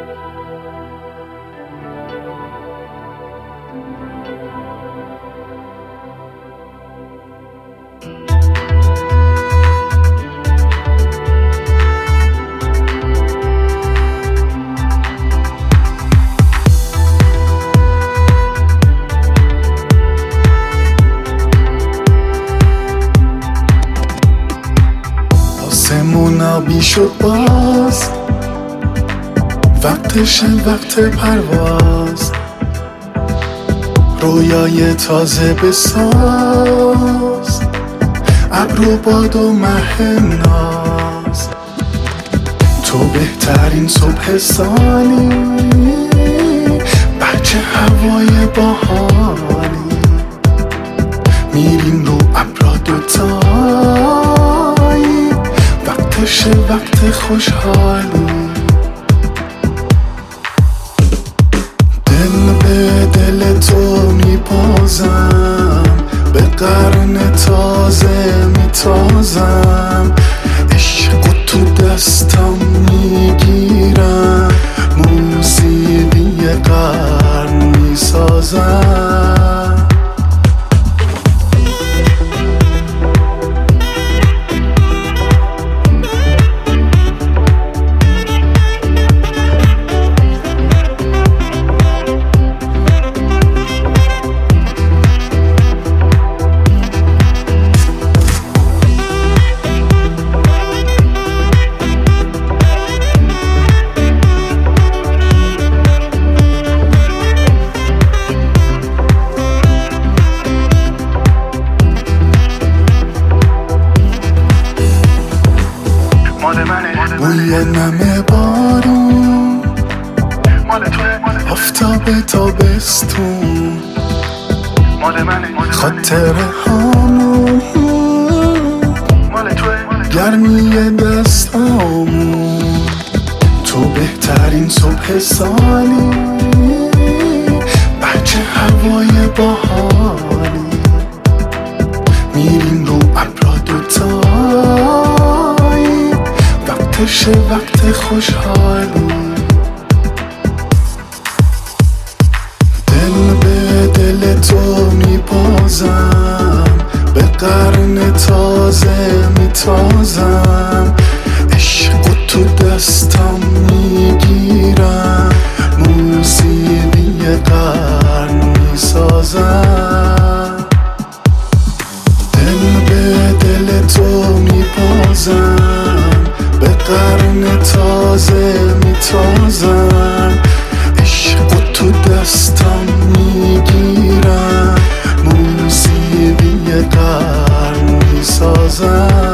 آسمون آبی شد باز، وقتشه وقت پرواز، رویای تازه بساز، ابر و باد و مه ناز. تو بهترین صبح سالی، بچه هوای باحالی، میریم رو ابرا دوتایی، وقتشه وقت خوشحالی. دل به دل تو میبازم، به قرن تازه میتازم، عشق تو دستم میگیرم، موسیقی قرن میسازم. بوی نم بارون، آفتاب تابستون، خاطره هامون، گرمی دستامون. تو بهترین صبح سالی، بچه هوای باحالی، میریم رو ابرا دوتایی، وقتشه وقت خوشحالی. دل به دل تو میبازم، به قرن تازه میتازم، عشق تو دستم میگیرم، موسیقی قرن میسازم. دل به دل تو میبازم، به قرن تازه میتازم، عشق تو دستم میگیرم، موسیقی قرن میسازم.